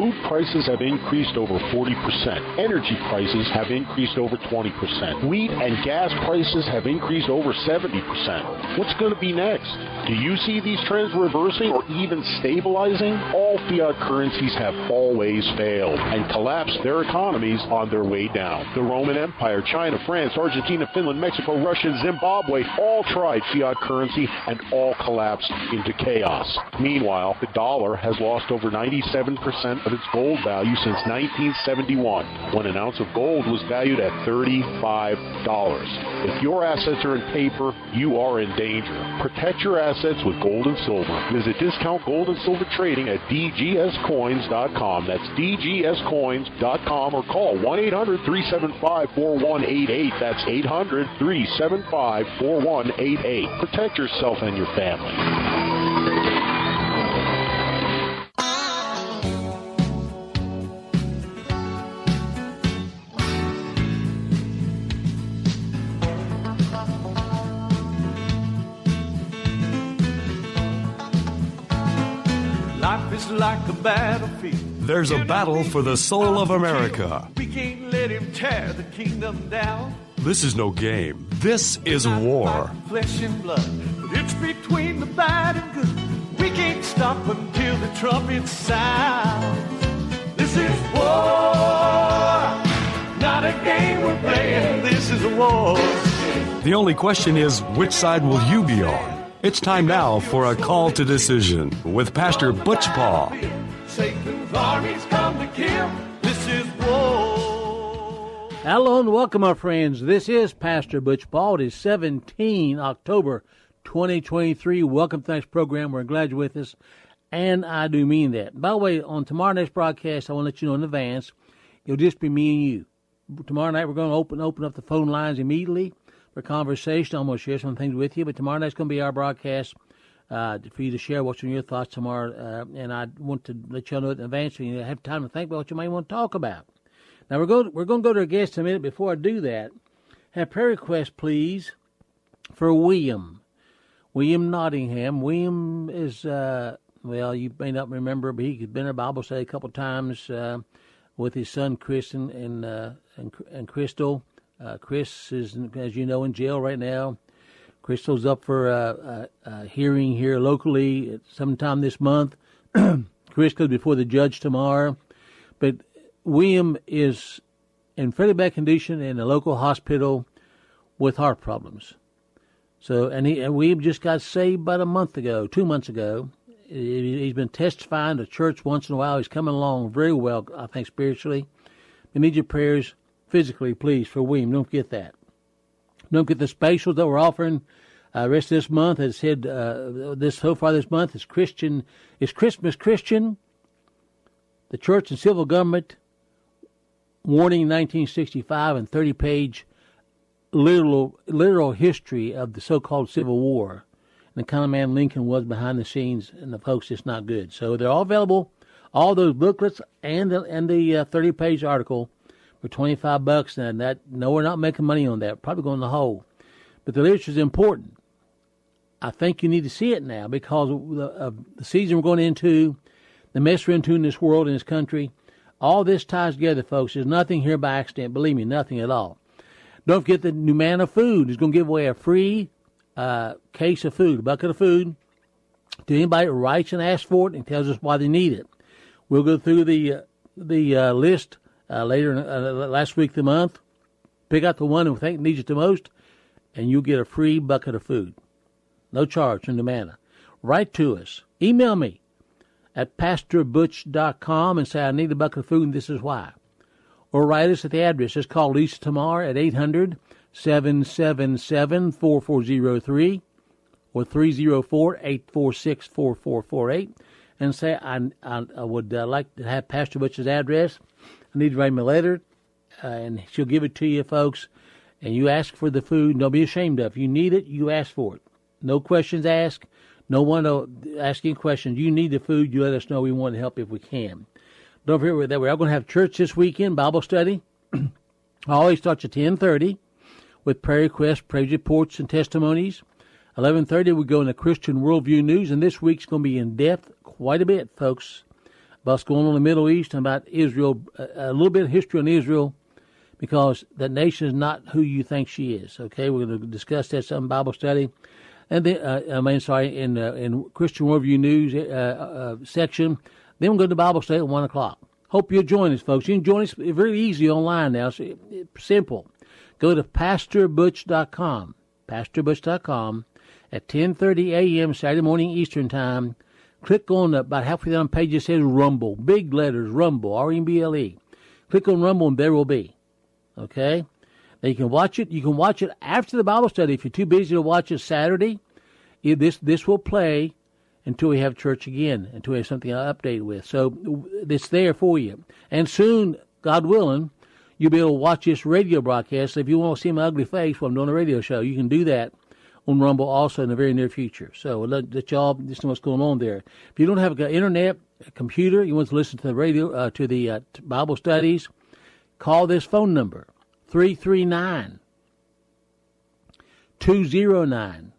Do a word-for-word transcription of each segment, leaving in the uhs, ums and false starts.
Food prices have increased over forty percent. Energy prices have increased over twenty percent. Wheat and gas prices have increased over seventy percent. What's going to be next? Do you see these trends reversing or even stabilizing? All fiat currencies have always failed and collapsed their economies on their way down. The Roman Empire, China, France, Argentina, Finland, Mexico, Russia, Zimbabwe all tried fiat currency and all collapsed into chaos. Meanwhile, the dollar has lost over ninety-seven percent of its gold value since nineteen seventy-one, when an ounce of gold was valued at thirty-five dollars. If your assets are in paper, you are in danger. Protect your assets with gold and silver. Visit Discount Gold and Silver Trading at d g s coins dot com. That's d g s coins dot com, or call one eight hundred, three seven five, four one eight eight. That's eight hundred, three seven five, four one eight eight. Protect yourself and your family. Like a battlefield. There's a battle for the soul of America. We can't let him tear the kingdom down. This is no game. This is war. Flesh and blood, but it's between the bad and good. We can't stop until the trumpet sounds. This is war, not a game we're playing. This is a war. The only question is, which side will you be on? It's time now for a call to decision with Pastor Butch Paul. Satan's armies come to kill. This is war. Hello and welcome, my friends. This is Pastor Butch Paul. It is seventeenth of October, twenty twenty-three. Welcome to tonight's program. We're glad you're with us, and I do mean that. By the way, on tomorrow night's broadcast, I want to let you know in advance, it'll just be me and you. Tomorrow night, we're going to open open up the phone lines immediately for conversation. I'm going to share some things with you, but tomorrow night's going to be our broadcast uh, for you to share what's on your thoughts tomorrow, uh, and I want to let you know in advance so you have time to think about what you might want to talk about. Now, we're going, we're going to go to our guest in a minute. Before I do that, have prayer request, please, for William. William Nottingham. William is, uh, well, you may not remember, but he's been in a Bible study a couple of times uh, with his son, Chris, and, and, uh, and, and Crystal. Uh, Chris is, as you know, in jail right now. Crystal's up for a, a, a hearing here locally sometime this month. Chris goes before the judge tomorrow. But William is in fairly bad condition in a local hospital with heart problems. So, and, he, and William just got saved about a month ago, two months ago. He's been testifying to church once in a while. He's coming along very well, I think, spiritually. We need your prayers physically, please, for William. Don't forget that. Don't forget the specials that we're offering uh, rest of this month. As said, uh, this so far this month is Christian, is Christmas Christian, the Church and Civil Government, Warning nineteen sixty-five, and thirty-page literal literal history of the so-called Civil War and the kind of man Lincoln was behind the scenes, and the folks, it's not good. So they're all available, all those booklets and the, and the uh, thirty-page article for twenty-five bucks, and that, no, we're not making money on that. Probably going in the hole. But the literature is important. I think you need to see it now because of the, of the season we're going into, the mess we're into in this world, in this country. All this ties together, folks. There's nothing here by accident. Believe me, nothing at all. Don't forget the Numanna Food is going to give away a free uh, case of food, a bucket of food, to anybody that writes and asks for it and tells us why they need it. We'll go through the uh, the uh, list Uh, later, uh, last week of the month, pick out the one who think needs it the most, and you'll get a free bucket of food. No charge from Numanna. Write to us. Email me at pastor butch dot com and say, I need a bucket of food, and this is why. Or write us at the address. Just call Lisa Tamar at eight hundred, seven seven seven, four four zero three or three oh four, eight four six, four four four eight and say, I, I, I would uh, like to have Pastor Butch's address. I need to write me a letter, uh, and she'll give it to you, folks. And you ask for the food. Don't be ashamed of it. If you need it, you ask for it. No questions asked. No one asking questions. You need the food. You let us know. We want to help if we can. Don't forget that we're all going to have church this weekend, Bible study. Always starts at ten thirty with prayer requests, praise reports, and testimonies. eleven thirty, we go into Christian Worldview News, and this week's going to be in depth quite a bit, folks. about what's going on in the Middle East and about Israel, a, a little bit of history on Israel, because that nation is not who you think she is. Okay, we're going to discuss that some Bible study, and then uh, I mean, sorry, in uh, in Christian Worldview News uh, uh, section. Then we'll go to Bible study at one o'clock. Hope you'll join us, folks. You can join us very easy online now. So it's simple. Go to pastor butch dot com, pastor butch dot com at ten thirty a.m. Saturday morning Eastern Time. Click on the, about halfway down the page, it says Rumble. Big letters, Rumble, R E M B L E. Click on Rumble and there will be. Okay? Now you can watch it. You can watch it after the Bible study. If you're too busy to watch it Saturday, this this will play until we have church again, until we have something to update with. So it's there for you. And soon, God willing, you'll be able to watch this radio broadcast. If you want to see my ugly face while I'm doing a radio show, you can do that on Rumble also in the very near future. So let, let y'all just know what's going on there. If you don't have an internet, a computer, you want to listen to the radio, uh, to the uh, Bible studies, call this phone number, three three nine, two zero nine,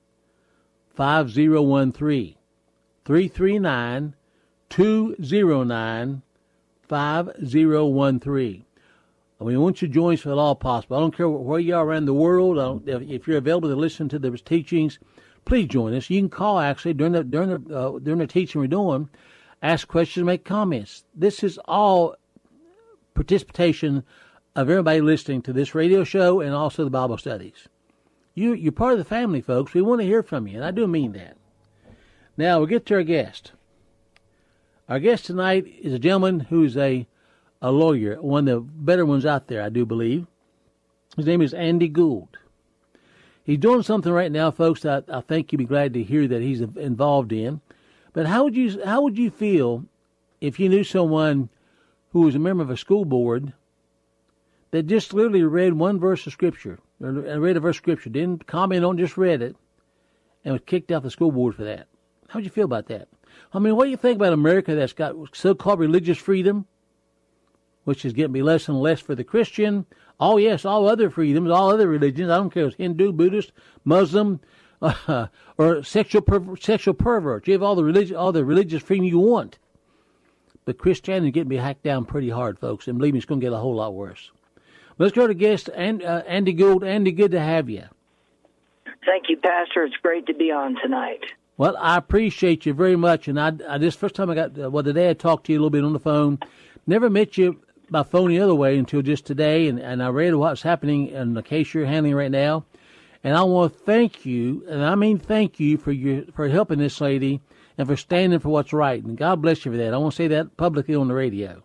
five zero one three. three three nine, two zero nine, five zero one three. We want you to join us if at all possible. I don't care where you are around the world. I don't, if you're available to listen to the teachings, please join us. You can call, actually, during the during the, uh, during the teaching we're doing, ask questions, make comments. This is all participation of everybody listening to this radio show and also the Bible studies. You, you're part of the family, folks. We want to hear from you, and I do mean that. Now, we'll get to our guest. Our guest tonight is a gentleman who's a a lawyer, one of the better ones out there, I do believe. His name is Andy Gould. He's doing something right now, folks, that I think you'd be glad to hear that he's involved in. But how would you how would you feel if you knew someone who was a member of a school board that just literally read one verse of Scripture, or read a verse of Scripture, didn't comment on, just read it, and was kicked off the school board for that? How would you feel about that? I mean, what do you think about America that's got so-called religious freedom, which is getting to be less and less for the Christian? Oh, yes, all other freedoms, all other religions. I don't care if it's Hindu, Buddhist, Muslim, uh, or sexual per- sexual pervert. You have all the religion, all the religious freedom you want. But Christianity is getting to be hacked down pretty hard, folks, and believe me, it's going to get a whole lot worse. Let's go to guest and, uh, Andy Gould. Andy, good to have you. Thank you, Pastor. It's great to be on tonight. Well, I appreciate you very much. And I, I this first time I got, uh, well, today I talked to you a little bit on the phone. Never met you by phone the other way until just today, and, and I read what's happening in the case you're handling right now. And I want to thank you, and I mean thank you for your for helping this lady and for standing for what's right. And God bless you for that. I want to say that publicly on the radio.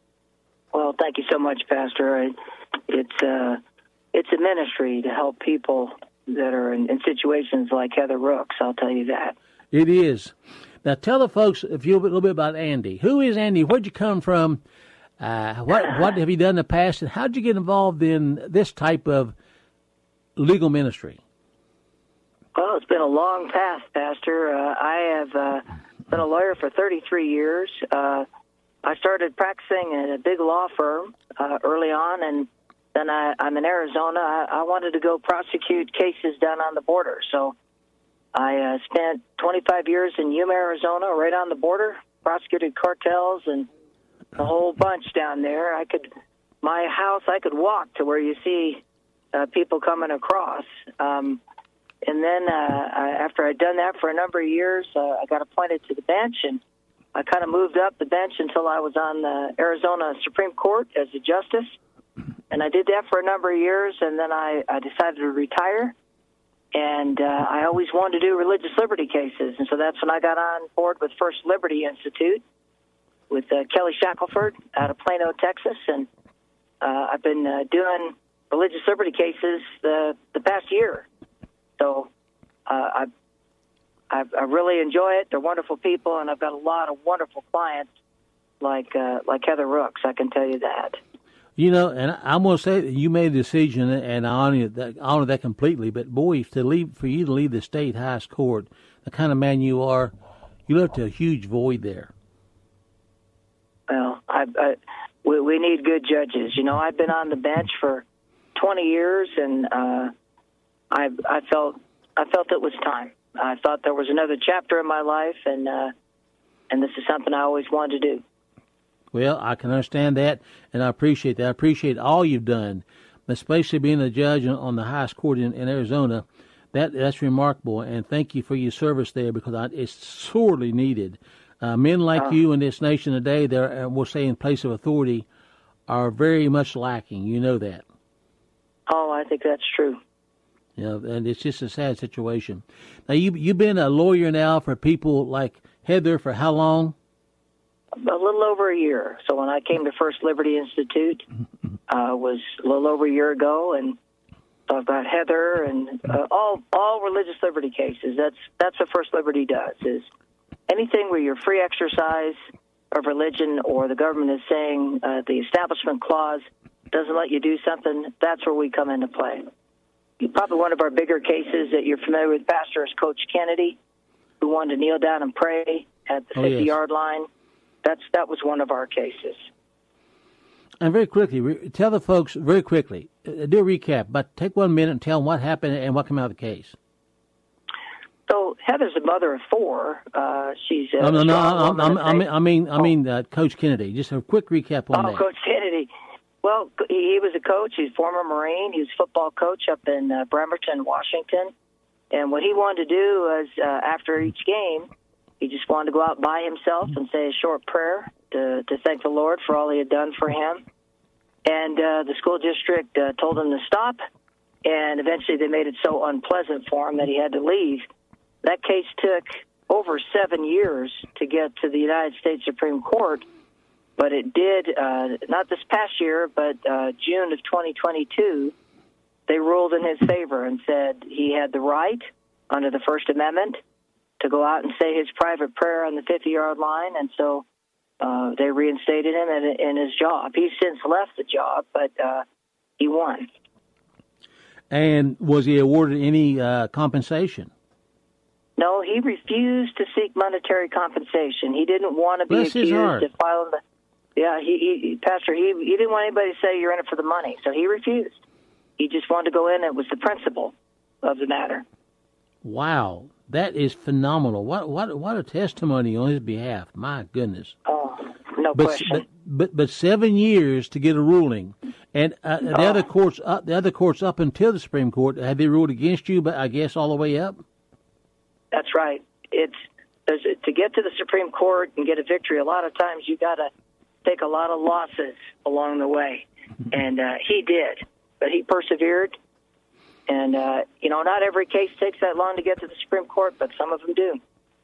Well, thank you so much, Pastor. It's uh, it's a ministry to help people that are in, in situations like Heather Rooks, I'll tell you that. It is. Now, tell the folks a few, a little bit about Andy. Who is Andy? Where'd you come from? Uh, what what have you done in the past, and how did you get involved in this type of legal ministry? Well, it's been a long path, Pastor. Uh, I have uh, been a lawyer for thirty-three years. Uh, I started practicing at a big law firm uh, early on, and then I, I'm in Arizona. I, I wanted to go prosecute cases down on the border, so I uh, spent twenty-five years in Yuma, Arizona, right on the border, prosecuted cartels and a whole bunch down there. I could, my house, I could walk to where you see uh, people coming across. Um, and then uh, I, after I'd done that for a number of years, uh, I got appointed to the bench, and I kind of moved up the bench until I was on the Arizona Supreme Court as a justice. And I did that for a number of years, and then I, I decided to retire. And uh, I always wanted to do religious liberty cases, and so that's when I got on board with First Liberty Institute with uh, Kelly Shackelford out of Plano, Texas, and uh, I've been uh, doing religious liberty cases the, the past year. So uh, I, I I really enjoy it. They're wonderful people, and I've got a lot of wonderful clients like uh, like Heather Rooks, I can tell you that. You know, and I'm going to say that you made a decision, and I honor that, I honor that completely. But boy, to leave for you to leave the state highest court, the kind of man you are, you left a huge void there. Well, I, I, we, we need good judges. You know, I've been on the bench for twenty years, and uh, I, I felt I felt it was time. I thought there was another chapter in my life, and uh, and this is something I always wanted to do. Well, I can understand that, and I appreciate that. I appreciate all you've done, especially being a judge on the highest court in, in Arizona. That That's remarkable, and thank you for your service there, because I, it's sorely needed. Uh, men like uh, you in this nation today, they're, we'll say in place of authority, are very much lacking. You know that. Oh, I think that's true. You know, and it's just a sad situation. Now, you, you've been a lawyer now for people like Heather for how long? A little over a year. So when I came to First Liberty Institute, uh, was a little over a year ago, and so I've got Heather and uh, all all religious liberty cases. That's that's what First Liberty does, is anything where you're free exercise of religion or the government is saying uh, the Establishment Clause doesn't let you do something, that's where we come into play. Probably one of our bigger cases that you're familiar with, Pastor, is Coach Kennedy, who wanted to kneel down and pray at the fifty-yard oh, yes. line. That's That was one of our cases. And very quickly, re- tell the folks, very quickly, uh, do a recap, but take one minute and tell them what happened and what came out of the case. So Heather's a mother of four. Uh, she's a oh, no, no, strong I, woman. I, I mean, I mean, I mean, uh, Coach Kennedy. Just a quick recap on oh, that. Oh, Coach Kennedy. Well, he, he was a coach. He's a former Marine. He was a football coach up in uh, Bremerton, Washington. And what he wanted to do was, uh, after each game, he just wanted to go out by himself and say a short prayer to, to thank the Lord for all he had done for him. And uh, the school district uh, told him to stop, and eventually they made it so unpleasant for him that he had to leave. That case took over seven years to get to the United States Supreme Court, but it did, uh, not this past year, but uh, June of twenty twenty-two, they ruled in his favor and said he had the right under the First Amendment to go out and say his private prayer on the fifty-yard line, and so uh, they reinstated him in, in his job. He's since left the job, but uh, he won. And was he awarded any uh, compensation? No, he refused to seek monetary compensation. He didn't want to be Bless accused of filing the... Yeah, he, he Pastor, he, he didn't want anybody to say you're in it for the money, so he refused. He just wanted to go in. It was the principle of the matter. Wow, that is phenomenal. What what what a testimony on his behalf. My goodness. Oh, no but, question. But, but but seven years to get a ruling, and uh, the oh. other courts up the other courts up until the Supreme Court, have they ruled against you? But I guess all the way up. That's right. It's there's, to get to the Supreme Court and get a victory. A lot of times you got to take a lot of losses along the way, and uh, he did. But he persevered. And, uh, you know, not every case takes that long to get to the Supreme Court, but some of them do.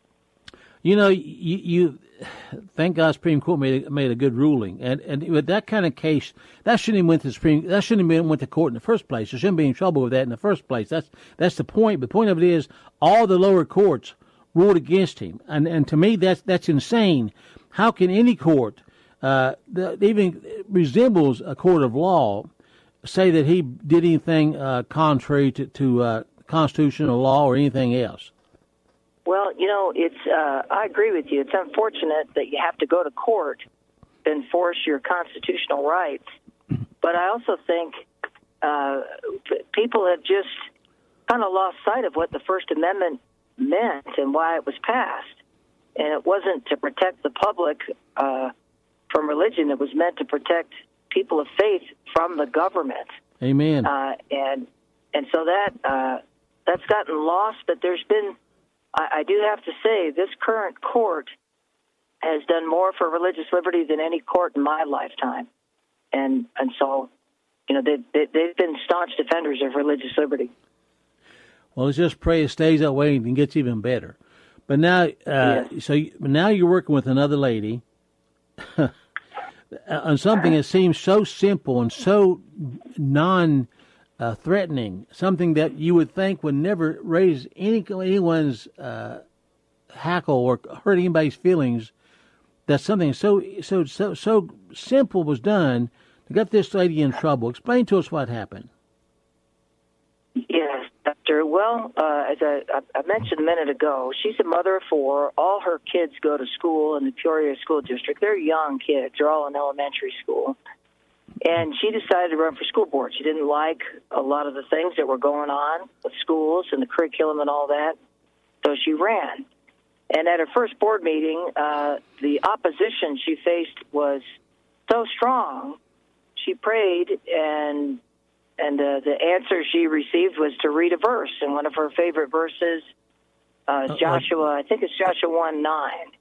You know, you, you thank God Supreme Court made a, made a good ruling. And, and with that kind of case, that shouldn't have went to the Supreme, that shouldn't have went to court in the first place. There shouldn't be in trouble with that in the first place. That's, that's the point. The point of it is all the lower courts ruled against him. And, and to me, that's, that's insane. How can any court, uh, that even resembles a court of law, say that he did anything uh, contrary to, to uh, constitutional law or anything else? Well, you know, it's. Uh, I agree with you. It's unfortunate that you have to go to court to enforce your constitutional rights. But I also think uh, people have just kind of lost sight of what the First Amendment meant and why it was passed. And it wasn't to protect the public uh, from religion. It was meant to protect people of faith from the government. Amen. Uh, and and so that uh, that's gotten lost. But there's been, I, I do have to say, this current court has done more for religious liberty than any court in my lifetime. And and so, you know, they, they, they've been staunch defenders of religious liberty. Well, let's just pray it stays that way and gets even better. But now, uh, yes. so you, now you're working with another lady on something that seems so simple and so non-threatening, uh, something that you would think would never raise any anyone's uh, hackle or hurt anybody's feelings. That something so so so so simple was done to get this lady in trouble. Explain to us what happened. Yes, Doctor. Well, uh, as I, I mentioned a minute ago, she's a mother of four. All her kids go to school in the Peoria School District. They're young kids. They're all in elementary school. And she decided to run for school board. She didn't like a lot of the things that were going on with schools and the curriculum and all that, so she ran. And at her first board meeting, uh, the opposition she faced was so strong, she prayed, and and uh, the answer she received was to read a verse. And one of her favorite verses, uh, Joshua, I think it's Joshua one nine,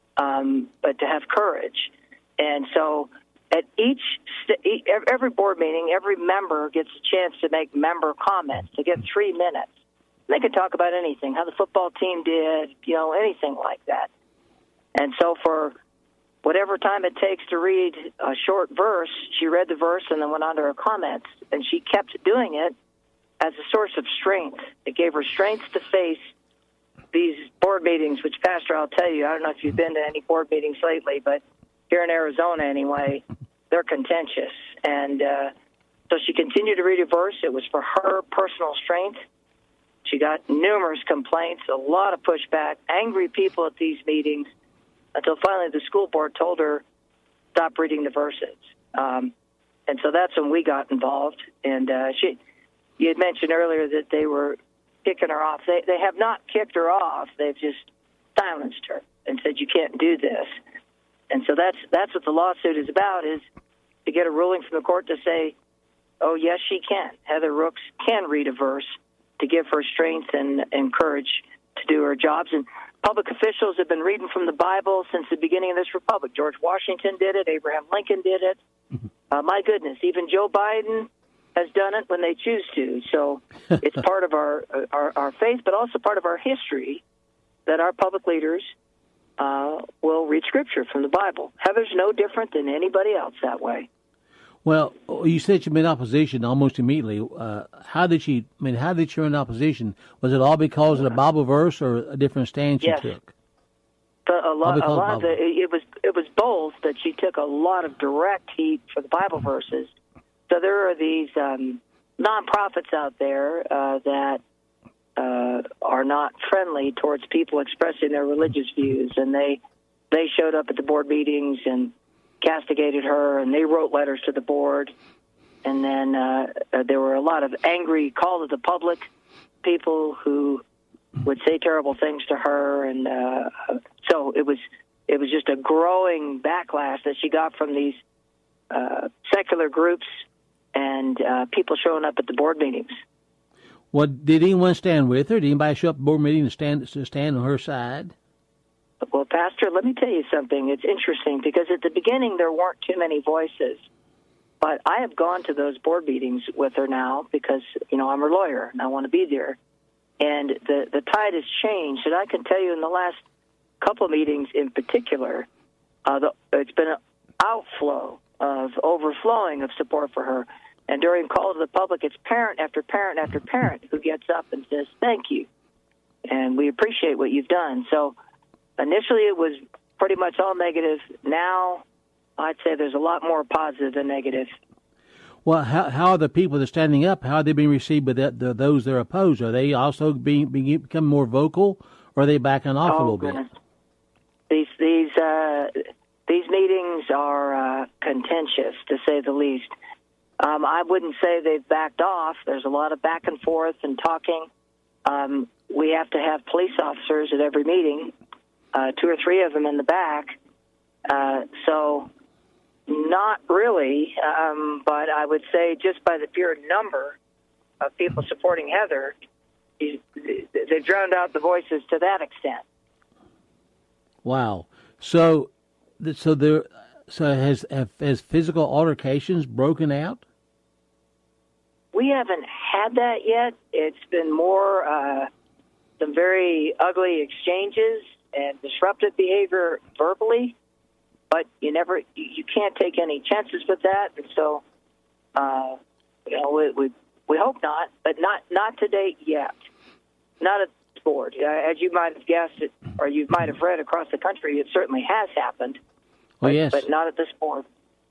um, but to have courage. And so at each, st- every board meeting, every member gets a chance to make member comments. They get three minutes. They can talk about anything, how the football team did, you know, anything like that. And so for whatever time it takes to read a short verse, she read the verse and then went on to her comments. And she kept doing it as a source of strength. It gave her strength to face these board meetings, which, Pastor, I'll tell you, I don't know if you've been to any board meetings lately, but here in Arizona anyway, they're contentious. And uh, so she continued to read a verse. It was for her personal strength. She got numerous complaints, a lot of pushback, angry people at these meetings, until finally the school board told her, stop reading the verses. Um, and so that's when we got involved. And uh, she, you had mentioned earlier that they were kicking her off. They, they have not kicked her off. They've just silenced her and said, you can't do this. And so that's that's what the lawsuit is about, is to get a ruling from the court to say, oh, yes, she can. Heather Rooks can read a verse to give her strength and, and courage to do her jobs. And public officials have been reading from the Bible since the beginning of this republic. George Washington did it. Abraham Lincoln did it. Uh, my goodness, even Joe Biden has done it when they choose to. So it's part of our, our, our faith, but also part of our history that our public leaders uh, will read Scripture from the Bible. Heather's no different than anybody else that way. Well, you said she made opposition almost immediately. Uh, how did she? I mean, how did she earn opposition? Was it all because of the Bible verse, or a different stand she yes. took? A, a lot, a lot of the, it was it was both, but she took a lot of direct heat for the Bible verses. So there are these um, nonprofits out there uh, that uh, are not friendly towards people expressing their religious views, and they they showed up at the board meetings and castigated her, and they wrote letters to the board. And then uh, uh, there were a lot of angry call to the public people who would say terrible things to her, and uh, so it was it was just a growing backlash that she got from these uh, secular groups and uh, people showing up at the board meetings. Well, did anyone stand with her? Did anybody show up at the board meeting to stand to stand on her side? Well, Pastor, let me tell you something. It's interesting because at the beginning there weren't too many voices. But I have gone to those board meetings with her now because, you know, I'm her lawyer and I want to be there. And the, the tide has changed. And I can tell you in the last couple of meetings in particular, uh, the, it's been an outflow of overflowing of support for her. And during call to the public, it's parent after parent after parent who gets up and says, thank you. And we appreciate what you've done. So initially it was pretty much all negative. Now I'd say there's a lot more positive than negative. Well, how how are the people that are standing up, how are they being received by the, the, those that are opposed? Are they also being, being becoming more vocal, or are they backing off oh, a little goodness. bit? These these uh, these meetings are uh, contentious, to say the least. Um, I wouldn't say they've backed off. There's a lot of back and forth and talking. Um, we have to have police officers at every meeting, uh, two or three of them in the back. Uh, so not really, um, but I would say just by the pure number of people supporting Heather, they've drowned out the voices to that extent. Wow. So, so there, so has have, has physical altercations broken out? We haven't had that yet. It's been more uh, some very ugly exchanges and disruptive behavior verbally. But you never, you can't take any chances with that, and so, uh, you know, we, we we hope not, but not not to date yet. Not at this board, uh, as you might have guessed, it, or you might have read across the country. It certainly has happened. Oh but, yes, but not at this board.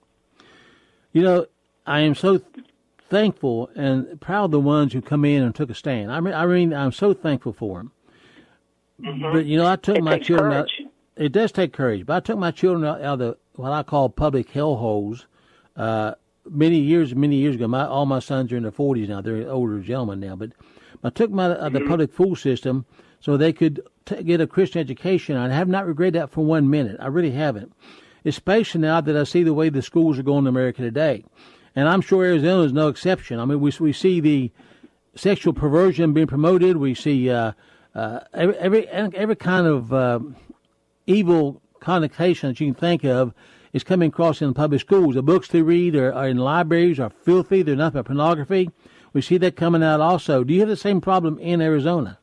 You know, I am so thankful and proud of the ones who come in and took a stand. I mean, I mean, I'm so thankful for them. Mm-hmm. But you know, I took it my takes children courage. out. It does take courage, but I took my children out of the what I call public hellholes uh, many years, many years ago. My all my sons are in their forties now; they're older gentlemen now. But I took them out of the public fool system so they could t- get a Christian education. I have not regretted that for one minute. I really haven't, especially now that I see the way the schools are going in America today. And I'm sure Arizona is no exception. I mean, we we see the sexual perversion being promoted. We see uh, uh, every, every every kind of uh, evil connotation that you can think of is coming across in public schools. The books they read are, are in libraries are filthy. They're nothing but pornography. We see that coming out also. Do you have the same problem in Arizona?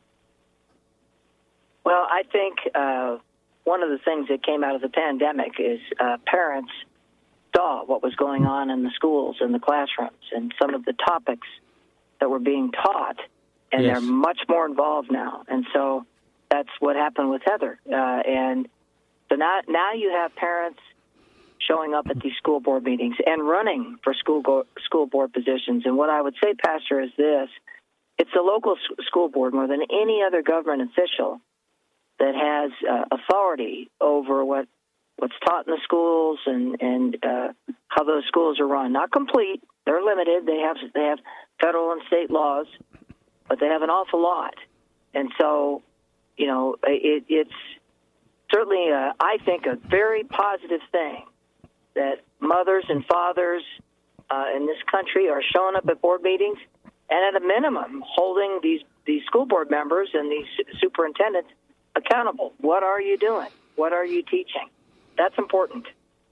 Well, I think uh, one of the things that came out of the pandemic is uh, parents saw what was going on in the schools and the classrooms and some of the topics that were being taught, and yes. They're much more involved now. And so that's what happened with Heather. Uh, and so now, now you have parents showing up at these school board meetings and running for school go- school board positions. And what I would say, Pastor, is this. It's the local s- school board more than any other government official that has uh, authority over what what's taught in the schools and and uh, how those schools are run. Not complete; they're limited. They have they have federal and state laws, but they have an awful lot. And so, you know, it, it's certainly, uh, I think, a very positive thing that mothers and fathers uh, in this country are showing up at board meetings and, at a minimum, holding these these school board members and these superintendents accountable. What are you doing? What are you teaching? That's important.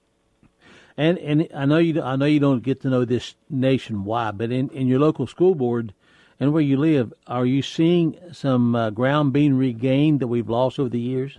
And and I know you I know you don't get to know this nationwide, but in, in your local school board and where you live, are you seeing some uh, ground being regained that we've lost over the years?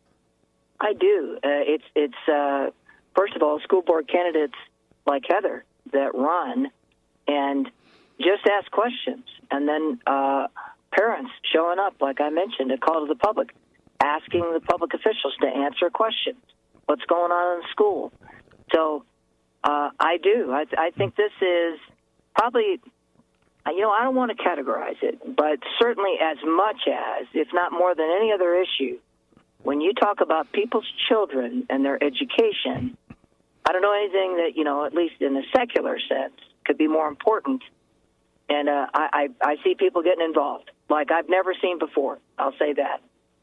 I do. Uh, it's it's uh, first of all, school board candidates like Heather that run and just ask questions, and then uh, parents showing up, like I mentioned, a call to the public, asking the public officials to answer questions. What's going on in the school? So uh, I do. I, I think this is probably, you know, I don't want to categorize it, but certainly as much as, if not more than any other issue, when you talk about people's children and their education, I don't know anything that, you know, at least in a secular sense, could be more important. And uh, I, I, I see people getting involved like I've never seen before. I'll say that.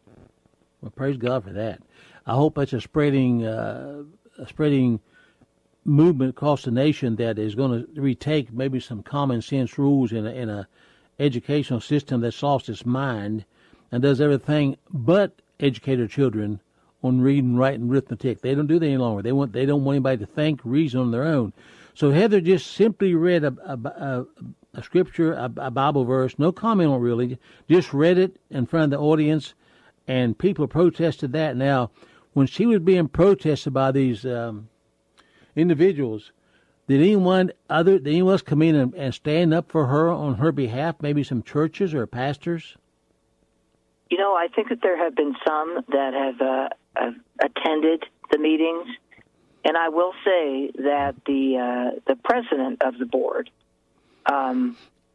Well, praise God for that. I hope it's a spreading, uh, a spreading movement across the nation that is going to retake maybe some common sense rules in a, in a educational system that's lost its mind and does everything but educate our children on reading, writing, arithmetic. They don't do that any longer. They want they don't want anybody to think, reason on their own. So Heather just simply read a a, a, a scripture, a, a Bible verse, no comment on it really, just read it in front of the audience, and people protested that. Now, when she was being protested by these um, individuals, did anyone other did anyone else come in and, and stand up for her on her behalf? Maybe some churches or pastors. You know, I think that there have been some that have, uh, have attended the meetings, and I will say that the uh, the president of the board um,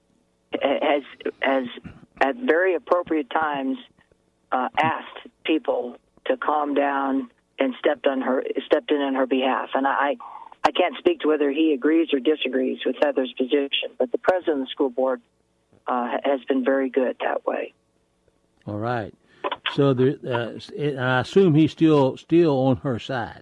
has has at very appropriate times uh, asked people to calm down and stepped on her stepped in on her behalf. And I I can't speak to whether he agrees or disagrees with Heather's position, but the president of the school board uh, has been very good that way. All right. So there, uh, I assume he's still still on her side.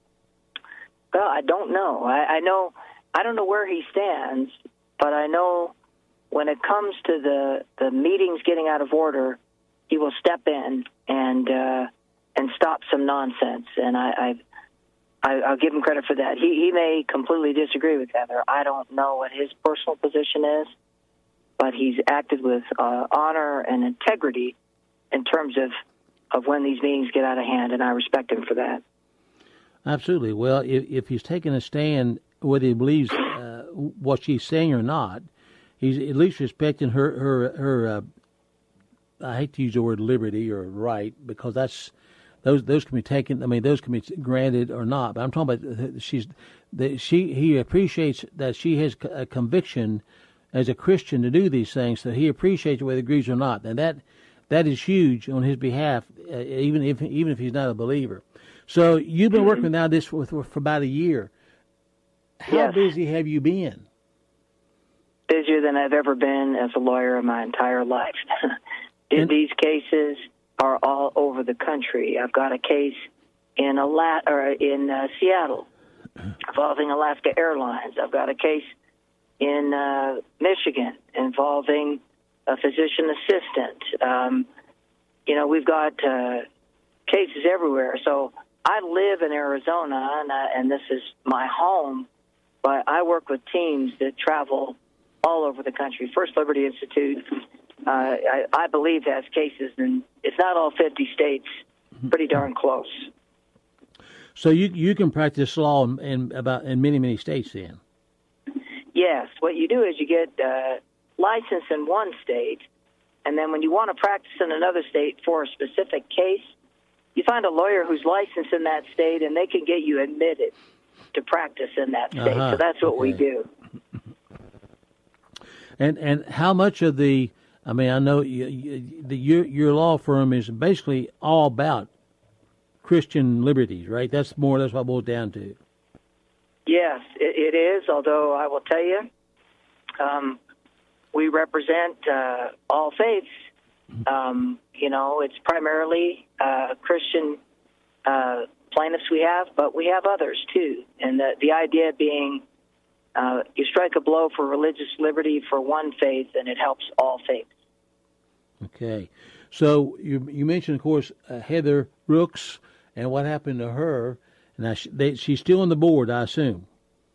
Well, I don't know. I, I know I don't know where he stands, but I know when it comes to the, the meetings getting out of order, he will step in and uh, and stop some nonsense. And I, I, I I'll give him credit for that. He he may completely disagree with Heather. I don't know what his personal position is, but he's acted with uh, honor and integrity in terms of, of when these meetings get out of hand, and I respect him for that. Absolutely. Well, if, if he's taking a stand, whether he believes uh, what she's saying or not, he's at least respecting her, her, her uh, I hate to use the word liberty or right, because that's those those can be taken. I mean, those can be granted or not. But I'm talking about she's that she he appreciates that she has a conviction as a Christian to do these things. So he appreciates whether he agrees or not, and that. That is huge on his behalf, uh, even if even if he's not a believer. So you've been working now this for, for about a year. How yes. busy have you been? Busier than I've ever been as a lawyer in my entire life. In and, these cases, are all over the country. I've got a case in Ala- or in uh, Seattle involving Alaska Airlines. I've got a case in uh, Michigan involving a physician assistant. Um, you know, we've got uh, cases everywhere. So I live in Arizona, and, I, and this is my home, but I work with teams that travel all over the country. First Liberty Institute, uh, I, I believe, has cases in, it's not all fifty states, pretty darn close. So you you can practice law in, in about in many, many states then? Yes. What you do is you get uh, licensed in one state, and then when you want to practice in another state for a specific case, you find a lawyer who's licensed in that state, and they can get you admitted to practice in that state. Uh-huh. So that's what okay. we do. And and how much of the, I mean, I know you, you, the, your, your law firm is basically all about Christian liberties, right? That's more or less what it boils down to. Yes, it, it is, although I will tell you, um, we represent uh, all faiths. Um, you know, it's primarily uh, Christian uh, plaintiffs we have, but we have others too. And the, the idea being uh, you strike a blow for religious liberty for one faith, and it helps all faiths. Okay. So you you mentioned, of course, uh, Heather Rooks and what happened to her. Now, she, they, she's still on the board, I assume.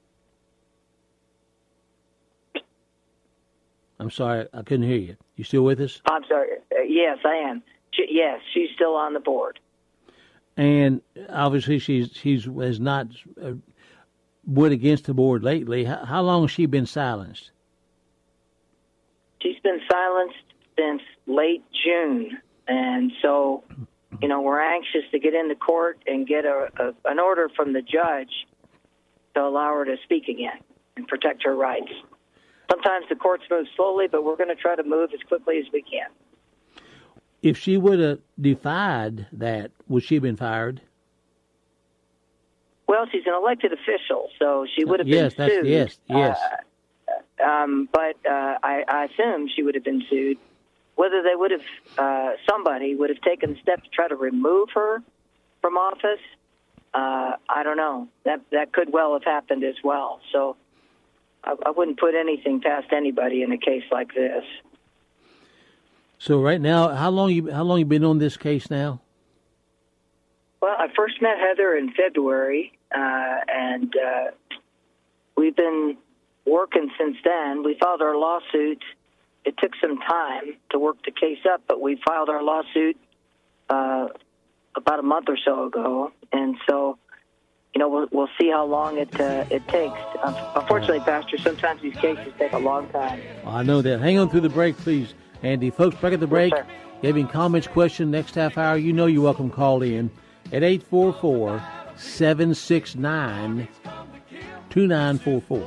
I'm sorry, I couldn't hear you. You still with us? I'm sorry. Uh, yes, I am. She, yes, she's still on the board. And obviously, she's she's has not uh, went against the board lately. How, how long has she been silenced? She's been silenced since late June, and so you know we're anxious to get into court and get a, a an order from the judge to allow her to speak again and protect her rights. Sometimes the courts move slowly, but we're going to try to move as quickly as we can. If she would have defied that, would she have been fired? Well, she's an elected official, so she would have yes, been that's, sued. Yes, yes, uh, um, but uh, I, I assume she would have been sued. Whether they would have, uh, somebody would have taken steps to try to remove her from office, uh, I don't know. That that could well have happened as well. So I, I wouldn't put anything past anybody in a case like this. So right now, how long you how long you been on this case now? Well, I first met Heather in February, uh, and uh, we've been working since then. We filed our lawsuit. It took some time to work the case up, but we filed our lawsuit uh, about a month or so ago, and so you know we'll, we'll see how long it uh, it takes. Unfortunately, Pastor, sometimes these cases take a long time. I know that. Hang on through the break, please. Andy, folks, back at the break, yes, you have any comments, questions, next half hour, you know you're welcome to call in at eight four four, seven six nine, two nine four four.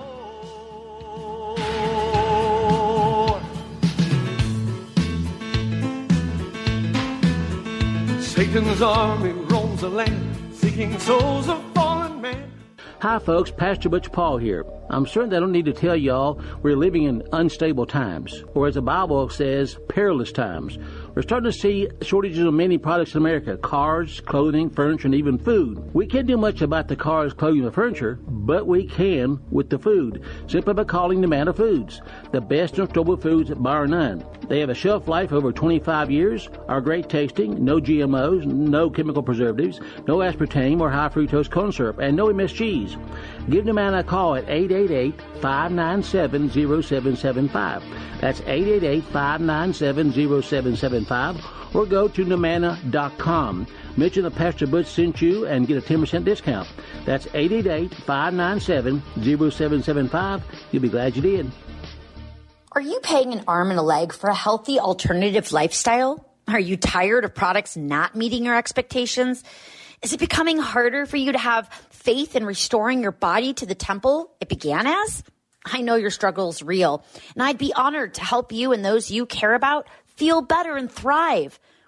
Satan's army roams the land, seeking souls of fallen men. Hi, folks. Pastor Butch Paul here. I'm certain I don't need to tell y'all we're living in unstable times, or as the Bible says, perilous times. We're starting to see shortages of many products in America: cars, clothing, furniture, and even food. We can't do much about the cars, clothing, and furniture, but we can with the food, simply by calling Nomana Foods, the best in storable foods bar none. They have a shelf life over twenty-five years, are great tasting, no G M Os, no chemical preservatives, no aspartame or high fructose corn syrup, and no M S Gs. Give Nomana a call at eight eight eight, five nine seven, zero seven seven five. That's eight eight eight, five nine seven, zero seven seven five, or go to Nomana dot com. Mention that Pastor Butch sent you and get a ten percent discount. That's eight eight eight, five nine seven, zero seven seven five. You'll be glad you did. Are you paying an arm and a leg for a healthy alternative lifestyle? Are you tired of products not meeting your expectations? Is it becoming harder for you to have faith in restoring your body to the temple it began as? I know your struggle is real, and I'd be honored to help you and those you care about feel better and thrive.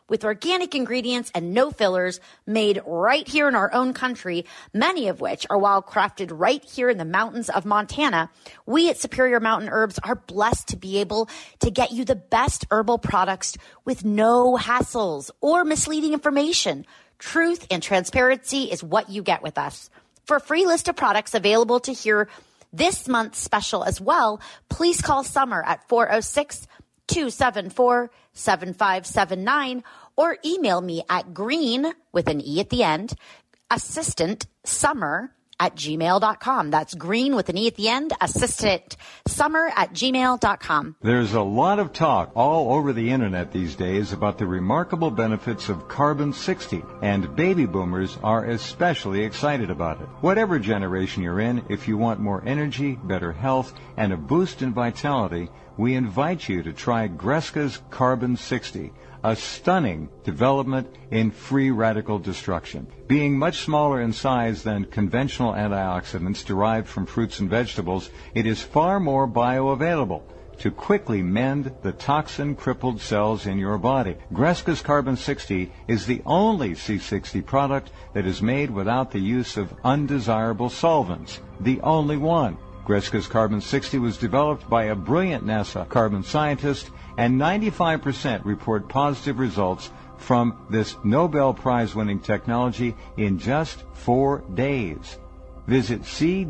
with organic ingredients and no fillers made right here in our own country, many of which are wild crafted right here in the mountains of Montana. We at Superior Mountain Herbs are blessed to be able to get you the best herbal products with no hassles or misleading information. Truth and transparency is what you get with us. For a free list of products available to hear this month's special as well, please call Summer at four oh six, two seven four, seven five seven nine or email me at green, with an E at the end, assistant summer at gmail dot com. That's green with an E at the end, assistant summer at gmail dot com. There's a lot of talk all over the internet these days about the remarkable benefits of carbon sixty, and baby boomers are especially excited about it. Whatever generation you're in, if you want more energy, better health, and a boost in vitality, we invite you to try Greska's Carbon sixty, a stunning development in free radical destruction. Being much smaller in size than conventional antioxidants derived from fruits and vegetables, it is far more bioavailable to quickly mend the toxin-crippled cells in your body. Greska's Carbon sixty is the only C sixty product that is made without the use of undesirable solvents. The only one. Greska's Carbon sixty was developed by a brilliant NASA carbon scientist, and ninety-five percent report positive results from this Nobel Prize-winning technology in just four days. Visit C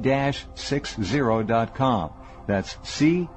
sixty dot com. That's C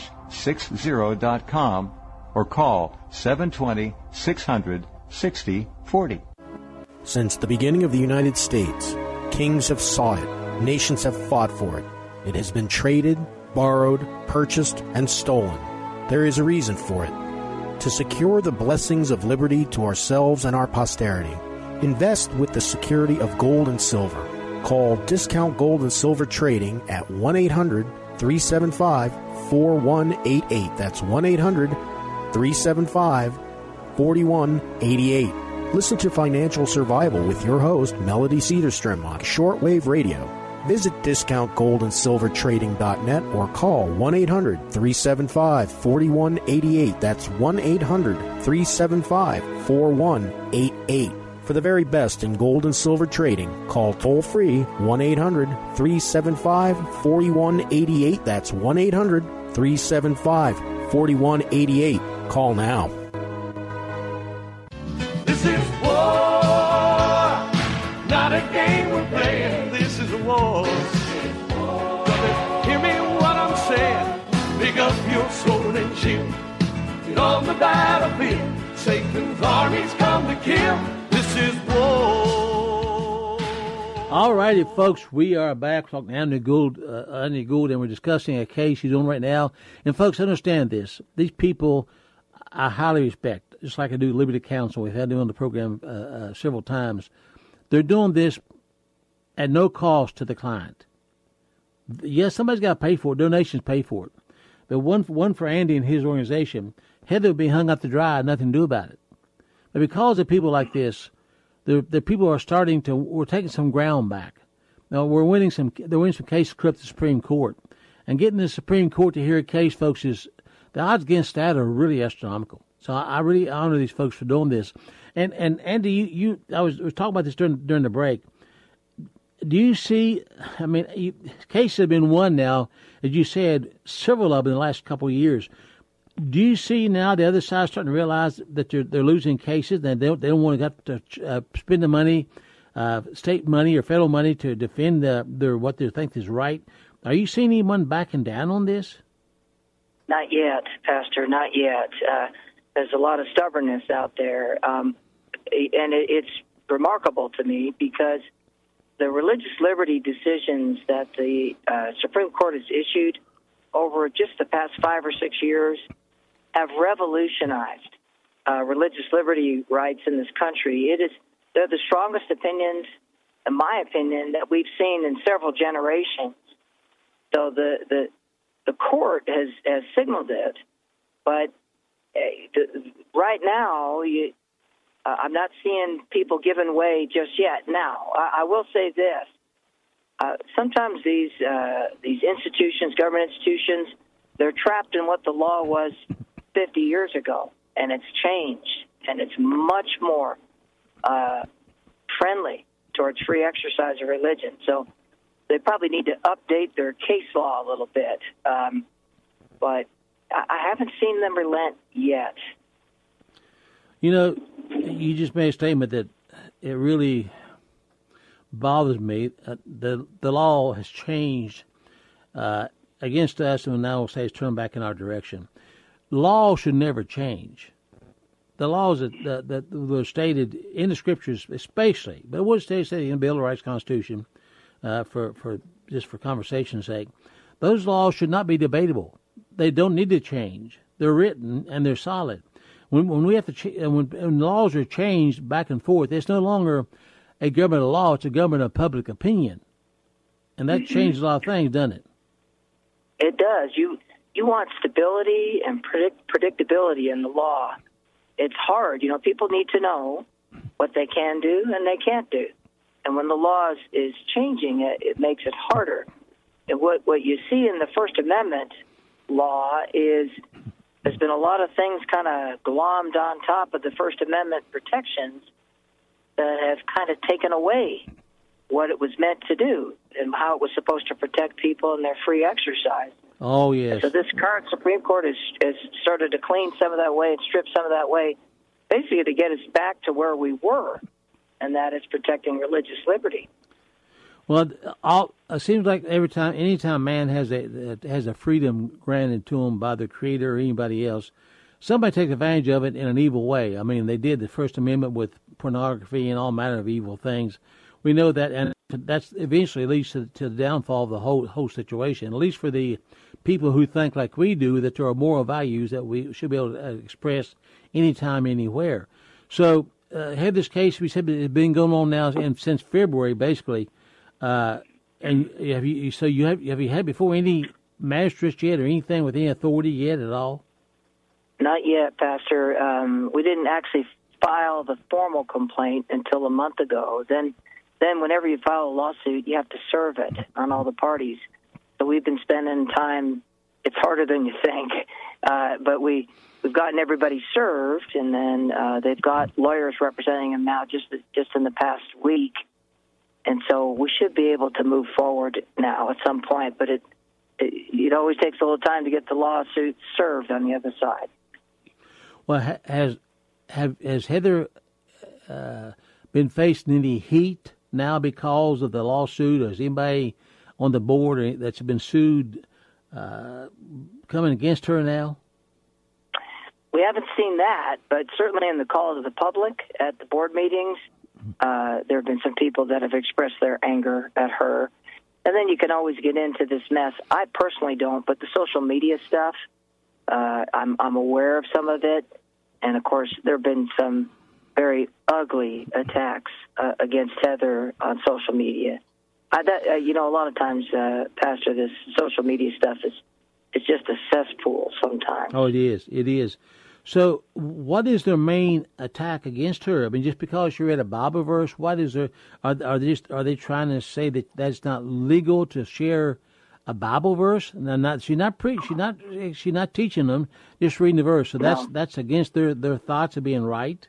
sixty dot com or call seven two zero, six hundred, sixty forty. Since the beginning of the United States, kings have sought it, nations have fought for it. It has been traded, borrowed, purchased, and stolen. There is a reason for it. To secure the blessings of liberty to ourselves and our posterity, invest with the security of gold and silver. Call Discount Gold and Silver Trading at one eight hundred, three seven five, four one eight eight. That's one eight hundred, three seven five, four one eight eight. Listen to Financial Survival with your host, Melody Cedarstrom, on shortwave radio. Visit discount gold and silver trading dot net or call one eight hundred, three seven five, four one eight eight. That's one eight hundred, three seven five, four one eight eight. For the very best in gold and silver trading, call toll-free one eight hundred, three seven five, four one eight eight. That's one eight hundred, three seven five, four one eight eight. Call now. This is war, not a game we're playing. This is a war. Brother, hear me what I'm saying. Pick up your sword and shield. Get on the battlefield. Satan's armies come to kill. This is war. All righty, folks, we are back talking to Andy Gould, uh, Andy Gould, and we're discussing a case he's on right now. And folks, understand this: these people I highly respect, just like I do Liberty Counsel. We've had them on the program uh, uh, several times. They're doing this at no cost to the client. Yes, somebody's got to pay for it. Donations pay for it. But one, one for Andy and his organization, Heather would be hung up to dry and nothing to do about it. But because of people like this, the the people are starting to, we're taking some ground back. Now, we're winning some, they're winning some cases up to the Supreme Court. And getting the Supreme Court to hear a case, folks, is, the odds against that are really astronomical. So I, I really honor these folks for doing this. And, and Andy, you, you I was, was talking about this during, during the break. Do you see, I mean, you, cases have been won now, as you said, several of them in the last couple of years. Do you see now the other side starting to realize that they're, they're losing cases, that they don't, they don't want to have to uh, spend the money, uh, state money or federal money to defend the, their, what they think is right? Are you seeing anyone backing down on this? Not yet, Pastor, not yet. Uh, there's a lot of stubbornness out there. Um, and it, it's remarkable to me because the religious liberty decisions that the uh, Supreme Court has issued over just the past five or six years have revolutionized uh, religious liberty rights in this country. It is they're the strongest opinions, in my opinion, that we've seen in several generations. So the the, the court has, has signaled it, but uh, the, right now you, uh, I'm not seeing people giving way just yet. Now, I, I will say this. Uh, sometimes these uh, these institutions, government institutions, they're trapped in what the law was fifty years ago, and it's changed. and it's much more uh, friendly towards free exercise of religion. So they probably need to update their case law a little bit. Um, but I haven't seen them relent yet. You know, you just made a statement that it really bothers me. Uh, the the law has changed uh, against us, and now we'll say it's turned back in our direction. Law should never change. The laws that, that, that were stated in the Scriptures, especially, but what stated in the Bill of Rights, Constitution, uh, for for just for conversation's sake, those laws should not be debatable. They don't need to change. They're written and they're solid. When when we have to ch- when, when laws are changed back and forth, it's no longer a government of law; it's a government of public opinion, and that mm-hmm. changes a lot of things, doesn't it? It does. You you want stability and predict- predictability in the law. It's hard. You know, people need to know what they can do and they can't do, and when the law is, is changing, it, it makes it harder. And what what you see in the First Amendment law is there's been a lot of things kind of glommed on top of the First Amendment protections that have kind of taken away what it was meant to do and how it was supposed to protect people and their free exercise. Oh, yes. And so this current Supreme Court has, has started to clean some of that away and strip some of that away, basically to get us back to where we were, and that is protecting religious liberty. Well, all, it seems like every time, anytime man has a has a freedom granted to him by the Creator or anybody else, somebody takes advantage of it in an evil way. I mean, they did the First Amendment with pornography and all manner of evil things. We know that, and that's eventually leads to, to the downfall of the whole whole situation. At least for the people who think like we do, that there are moral values that we should be able to express anytime, anywhere. So, uh, had this case, we said, it's been going on now in, since February, basically. Uh, and have you, so you have, have you had before any magistrates yet or anything with any authority yet at all? Not yet, Pastor. Um, we didn't actually file the formal complaint until a month ago. Then, then whenever you file a lawsuit, you have to serve it on all the parties. So we've been spending time. It's harder than you think, uh, but we we've gotten everybody served, and then uh, they've got lawyers representing them now just just in the past week. And so we should be able to move forward now at some point, but it, it it always takes a little time to get the lawsuit served on the other side. Well, has have has Heather uh, been facing any heat now because of the lawsuit? Or is anybody on the board that's been sued uh, coming against her now? We haven't seen that, but certainly in the call to the public at the board meetings, Uh, there have been some people that have expressed their anger at her. And then you can always get into this mess. I personally don't, but the social media stuff, uh, I'm, I'm aware of some of it. And, of course, there have been some very ugly attacks uh, against Heather on social media. I, that, uh, you know, a lot of times, uh, Pastor, this social media stuff is it's just a cesspool sometimes. Oh, it is. It is. So what is their main attack against her? I mean, just because she read a Bible verse, what is there? Are, are they just, are they trying to say that that's not legal to share a Bible verse? No, not she's not pre, she's not she's not teaching them, just reading the verse. So that's no. that's against their, their thoughts of being right.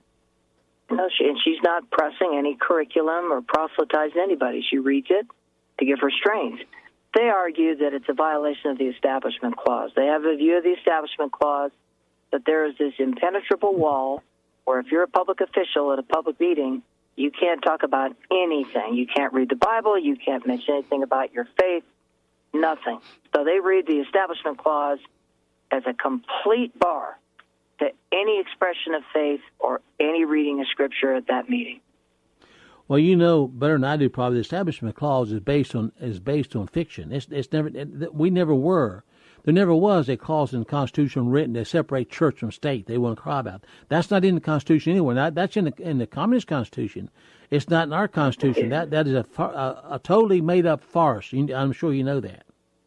No, she, and she's not pressing any curriculum or proselytizing anybody. She reads it to give her strength. They argue that it's a violation of the Establishment Clause. They have a view of the Establishment Clause that there is this impenetrable wall where if you're a public official at a public meeting, you can't talk about anything. You can't read the Bible. You can't mention anything about your faith, nothing. So they read the Establishment Clause as a complete bar to any expression of faith or any reading of Scripture at that meeting. Well, you know better than I do probably the Establishment Clause is based on is based on fiction. It's, it's never it, we never were. There never was a clause in the Constitution written to separate church from state. They want to cry about. That's not in the Constitution anywhere. That, that's in the in the Communist Constitution. It's not in our Constitution. That that is a a, a totally made up farce. I'm sure you know that.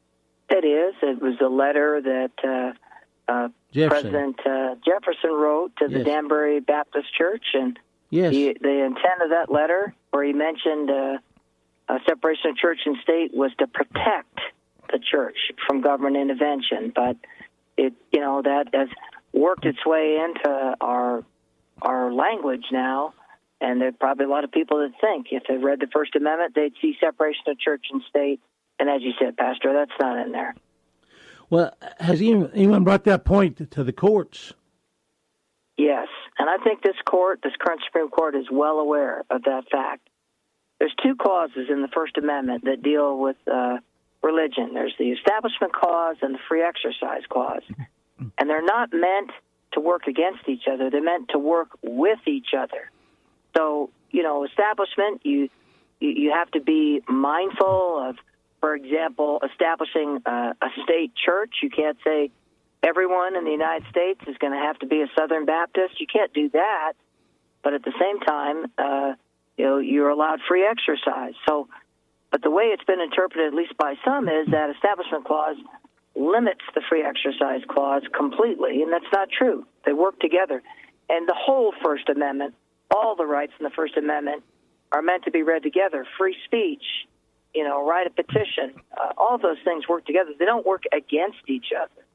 It is. It was a letter that uh, uh, President uh, Jefferson wrote to the yes. Danbury Baptist Church, and yes. the, the intent of that letter, where he mentioned uh, a separation of church and state, was to protect the church from government intervention, but it, you know, that has worked its way into our our language now. And there are probably a lot of people that think if they read the First Amendment, they'd see separation of church and state. And as you said, Pastor, that's not in there. Well, has anyone brought that point to the courts? Yes. And I think this court, this current Supreme Court, is well aware of that fact. There's two clauses in the First Amendment that deal with uh, religion. There's the Establishment Clause and the Free Exercise Clause. And they're not meant to work against each other. They're meant to work with each other. So, you know, establishment, you you, you have to be mindful of, for example, establishing a, a state church. You can't say everyone in the United States is going to have to be a Southern Baptist. You can't do that. But at the same time, uh, you know, you're allowed free exercise. So, but the way it's been interpreted, at least by some, is that Establishment Clause limits the Free Exercise Clause completely, and that's not true. They work together. And the whole First Amendment, all the rights in the First Amendment are meant to be read together. Free speech, you know, right of petition, uh, all those things work together. They don't work against each other.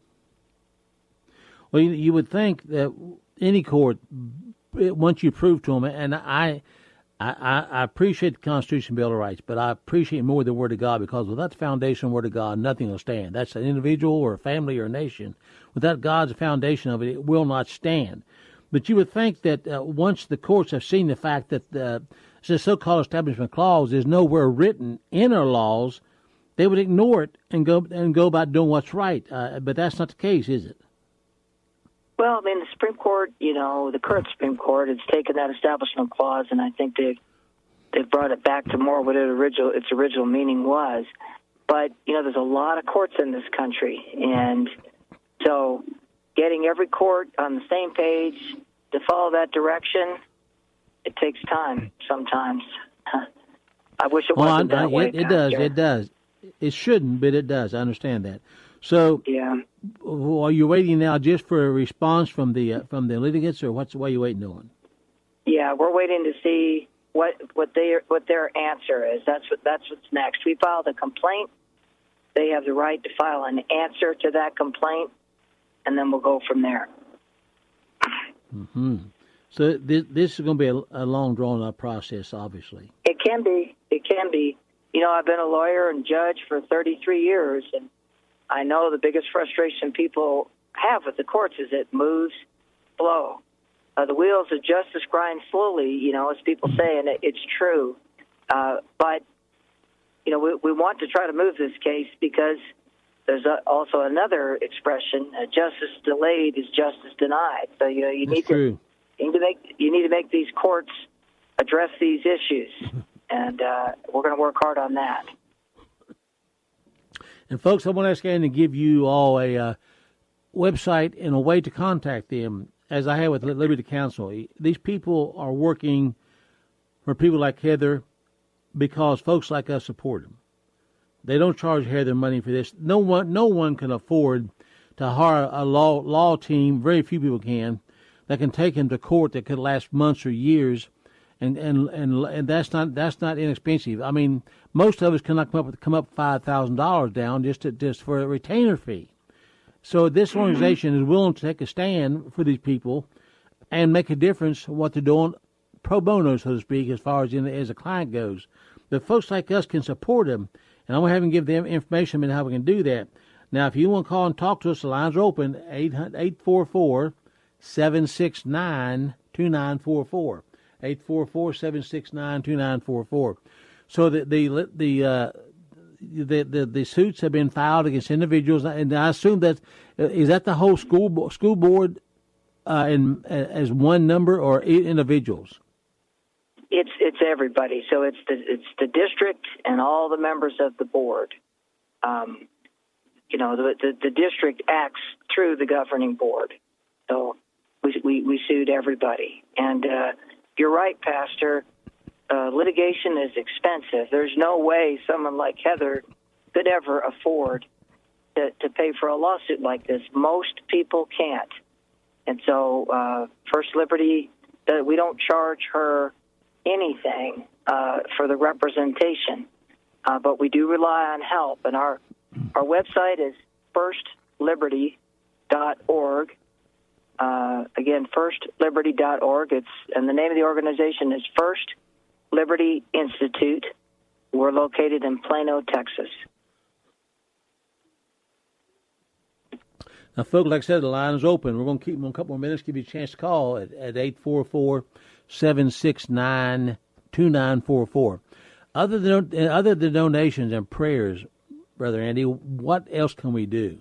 Well, you, you would think that any court, once you prove to them, and I, I, I appreciate the Constitution, Bill of Rights, but I appreciate more the Word of God, because without the foundation Word of God, nothing will stand. That's an individual or a family or a nation. Without God's foundation of it, it will not stand. But you would think that uh, once the courts have seen the fact that uh, the so-called Establishment Clause is nowhere written in our laws, they would ignore it and go and go about doing what's right. Uh, but that's not the case, is it? Well, I mean, the Supreme Court, you know, the current Supreme Court has taken that Establishment Clause, and I think they've they've brought it back to more what it original its original meaning was. But you know, there's a lot of courts in this country, and so getting every court on the same page to follow that direction, it takes time sometimes. I wish it well, wasn't I, that I, way. It, it does. It does. It shouldn't, but it does. I understand that. So, yeah. Are you waiting now just for a response from the uh, from the litigants, or what's what are you waiting on? Yeah, we're waiting to see what what they what their answer is. That's what that's what's next. We filed a complaint. They have the right to file an answer to that complaint, and then we'll go from there. Mm-hmm. So this, this is going to be a, a long, drawn-out process, obviously. It can be. It can be. You know, I've been a lawyer and judge for thirty-three years, and I know the biggest frustration people have with the courts is it moves slow. Uh, the wheels of justice grind slowly, you know, as people say, and it, it's true. Uh, but, you know, we, we want to try to move this case because there's a, also another expression, uh, justice delayed is justice denied. So, you know, you need, to, you need to make you need to make these courts address these issues, and uh, we're going to work hard on that. And, folks, I want to ask Ann to give you all a uh, website and a way to contact them, as I have with Liberty Counsel. These people are working for people like Heather because folks like us support them. They don't charge Heather money for this. No one no one can afford to hire a law law team, very few people can, that can take him to court that could last months or years. And, and and and that's not that's not inexpensive. I mean, most of us cannot come up with come up five thousand dollars down just to, just for a retainer fee. So this organization is willing to take a stand for these people and make a difference in what they're doing pro bono, so to speak, as far as in, as a client goes. But folks like us can support them, and I'm going to have them give them information on how we can do that. Now, if you want to call and talk to us, the lines are open, eight four four, seven six nine, two nine four four. eight four four, seven six nine, two nine four four. So the the the, uh, the the the suits have been filed against individuals, and I assume that is that the whole school school board uh, in as one number or individuals. It's it's everybody. So it's the it's the district and all the members of the board. Um, you know, the, the the district acts through the governing board. So we we, we sued everybody, and. Uh, You're right, Pastor. Uh, litigation is expensive. There's no way someone like Heather could ever afford to, to pay for a lawsuit like this. Most people can't. And so uh, First Liberty, uh, we don't charge her anything uh, for the representation, uh, but we do rely on help. And our, our website is first liberty dot org. Uh, again, first liberty dot org. It's, and the name of the organization is First Liberty Institute. We're located in Plano, Texas. Now, folks, like I said, the line is open. We're going to keep them a couple more minutes, give you a chance to call at, at eight four four, seven six nine, two nine four four. Other than, other than donations and prayers, Brother Andy, what else can we do?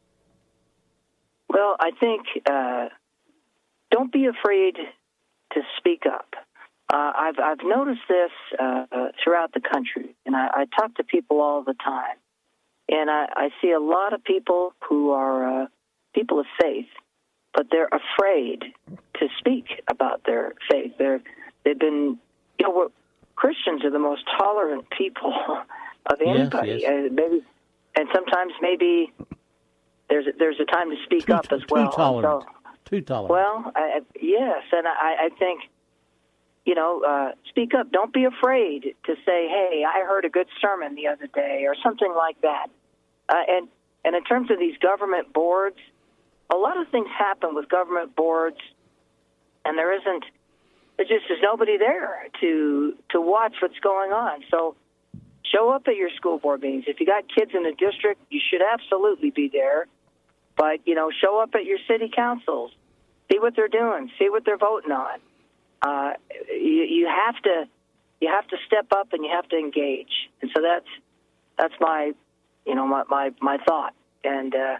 Well, I think uh, don't be afraid to speak up. Uh, I've I've noticed this uh, throughout the country, and I, I talk to people all the time, and I, I see a lot of people who are uh, people of faith, but they're afraid to speak about their faith. They're they've been, you know, we're, Christians are the most tolerant people of anybody. Yes, yes. Uh, maybe, and sometimes maybe. There's a, there's a time to speak too, up as well. Too tolerant. So, too tolerant. Well, I, yes, and I, I think, you know, uh, speak up. Don't be afraid to say, hey, I heard a good sermon the other day or something like that. Uh, and, and in terms of these government boards, a lot of things happen with government boards, and there isn't, there just is nobody there to to watch what's going on. So show up at your school board meetings. If you got kids in the district, you should absolutely be there. But, you know, show up at your city councils. See what they're doing. See what they're voting on. Uh, you, you have to you have to step up and you have to engage. And so that's that's my you know my my, my thought. And uh,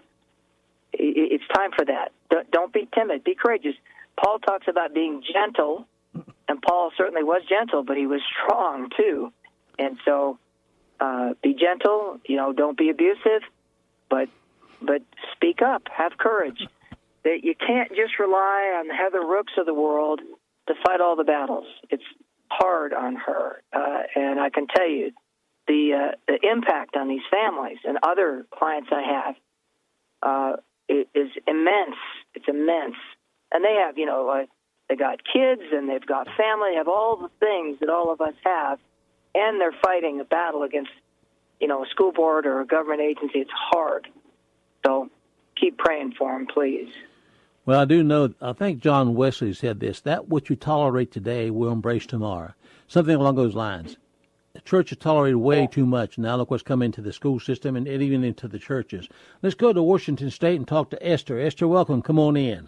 it, it's time for that. Don't be timid. Be courageous. Paul talks about being gentle, and Paul certainly was gentle, but he was strong too. And so uh, be gentle. You know, don't be abusive, but. But speak up. Have courage. That you can't just rely on the Heather Rooks of the world to fight all the battles. It's hard on her, uh, and I can tell you the uh, the impact on these families and other clients I have uh, is immense. It's immense, and they have you know uh, they got kids and they've got family. They have all the things that all of us have, and they're fighting a battle against you know a school board or a government agency. It's hard. So keep praying for them, please. Well, I do know, I think John Wesley said this, that which you tolerate today will embrace tomorrow. Something along those lines. The church has tolerated way yeah. too much. Now look what's come into the school system and even into the churches. Let's go to Washington State and talk to Esther. Esther, welcome. Come on in.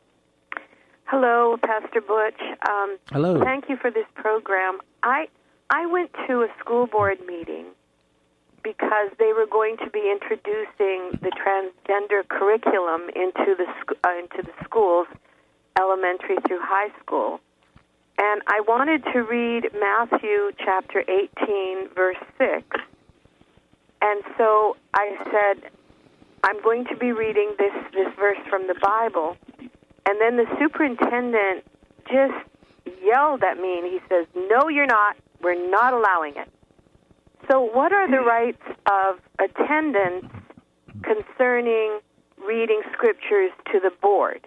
Hello, Pastor Butch. Um, Hello. Thank you for this program. I I went to a school board meeting because they were going to be introducing the transgender curriculum into the uh, into the schools, elementary through high school. And I wanted to read Matthew chapter eighteen, verse six. And so I said, I'm going to be reading this, this verse from the Bible. And then the superintendent just yelled at me, and he says, no, you're not. We're not allowing it. So what are the rights of attendance concerning reading scriptures to the board?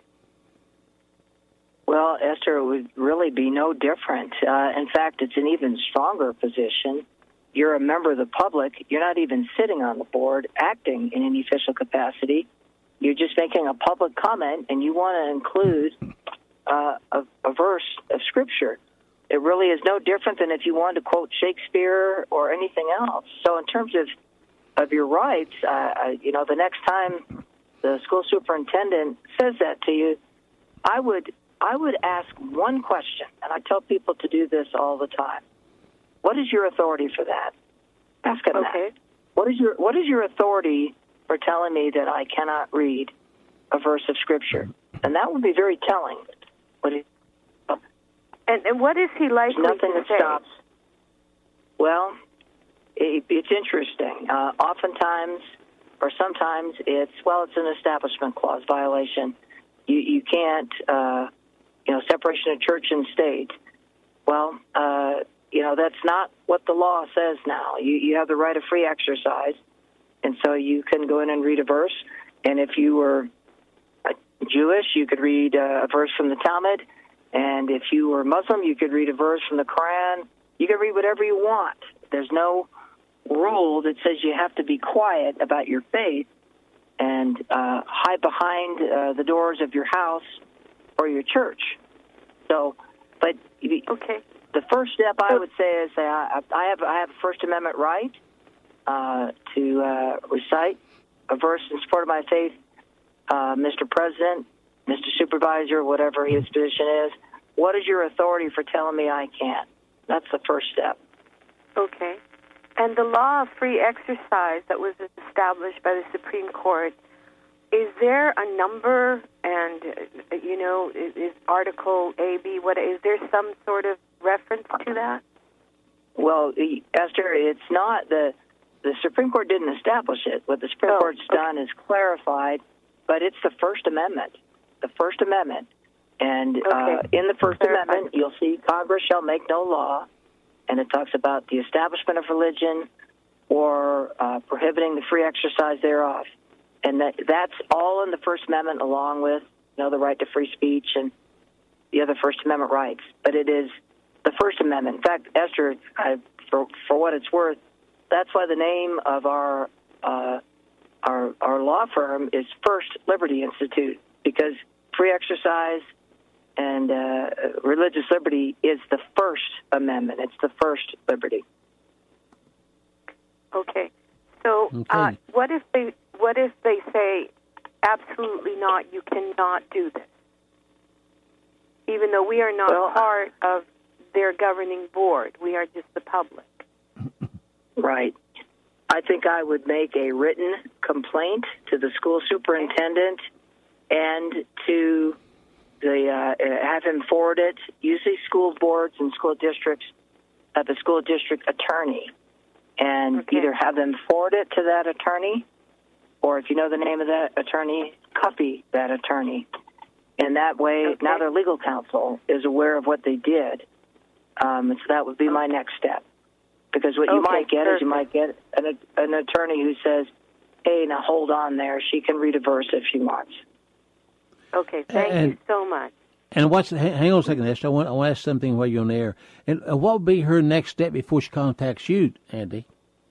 Well, Esther, it would really be no different. Uh, in fact, it's an even stronger position. You're a member of the public. You're not even sitting on the board, acting in any official capacity. You're just making a public comment, and you want to include uh, a, a verse of Scripture. It really is no different than if you wanted to quote Shakespeare or anything else. So in terms of, of your rights, uh, you know, the next time the school superintendent says that to you, I would I would ask one question, and I tell people to do this all the time. What is your authority for that? Ask them okay. that. What is your What is your authority for telling me that I cannot read a verse of Scripture? And that would be very telling. What is, and, and what is he likely nothing to that say? Stops. Well, it, it's interesting. Uh, oftentimes, or sometimes, it's, well, it's an Establishment Clause violation. You, you can't, uh, you know, separation of church and state. Well, uh, you know, that's not what the law says now. You, you have the right of free exercise, and so you can go in and read a verse. And if you were Jewish, you could read a verse from the Talmud. And if you were Muslim, you could read a verse from the Quran. You can read whatever you want. There's no rule that says you have to be quiet about your faith. and uh, hide behind uh, the doors of your house or your church. So, but okay. The first step I would say is uh, I have I have a First Amendment right uh, to uh, recite a verse in support of my faith. Uh, Mister President, Mister Supervisor, whatever his position is, what is your authority for telling me I can't? That's the first step. Okay. And the law of free exercise that was established by the Supreme Court, is there a number and, uh, you know, is, is Article A, B, what, is there some sort of reference to that? Well, Esther, it's not the, the Supreme Court didn't establish it. What the Supreme Oh, Court's okay. done is clarified, but it's the First Amendment. The First Amendment. And Okay. uh, in the First Clarified. Amendment, you'll see Congress shall make no law, and it talks about the establishment of religion or uh, prohibiting the free exercise thereof. And that that's all in the First Amendment, along with, you know, the right to free speech and the other First Amendment rights. But it is the First Amendment. In fact, Esther, I, for for what it's worth, that's why the name of our uh, our our law firm is First Liberty Institute, because free exercise and uh, religious liberty is the First Amendment. It's the first liberty. Okay. So Okay. uh, what if they what if they say absolutely not, you cannot do this, even though we are not Well, part of their governing board, we are just the public? Right. I think I would make a written complaint to the school superintendent and to the uh, have him forward it. Usually school boards and school districts have a school district attorney, and Okay. either have them forward it to that attorney, or if you know the name of that attorney, copy that attorney. And that way, Okay. now their legal counsel is aware of what they did. Um, and so that would be my next step. Because what you Okay, might get is you perfect. might get an, an attorney who says, hey, now hold on there. She can read a verse if she wants. Okay, thank And- you so much. And what's hang hang on a second, Esther. I want, I want to ask something while you're on the air. And uh, what would be her next step before she contacts you, Andy?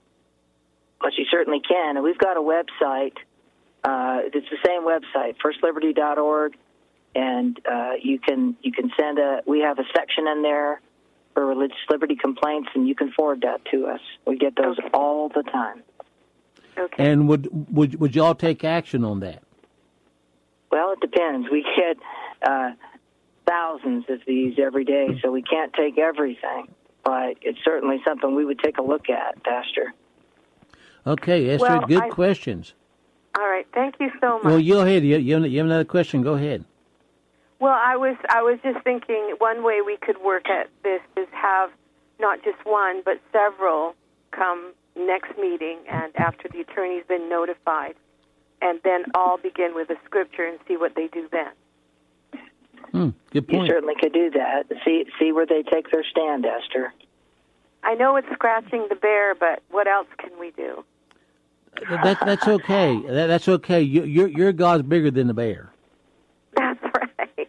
But you certainly can. And we've got a website. Uh, it's the same website, first liberty dot org. And uh, you can you can send a, we have a section in there for religious liberty complaints, and you can forward that to us. We get those Okay. all the time. Okay. And would would would y'all take action on that? Well, it depends. We get uh, thousands of these every day, so we can't take everything. But it's certainly something we would take a look at, Pastor. Okay, Esther, Well, good I- questions. All right, thank you so much. Well, you go ahead. You, you, have, you have another question? Go ahead. Well, I was I was just thinking one way we could work at this is have not just one but several come next meeting, and after the attorney's been notified, and then all begin with a scripture and see what they do then. Hmm, good You point. certainly could do that. See see where they take their stand, Esther. I know it's scratching the bear, but what else can we do? That, that's okay. That, that's okay. You, your your God's bigger than the bear. That's right.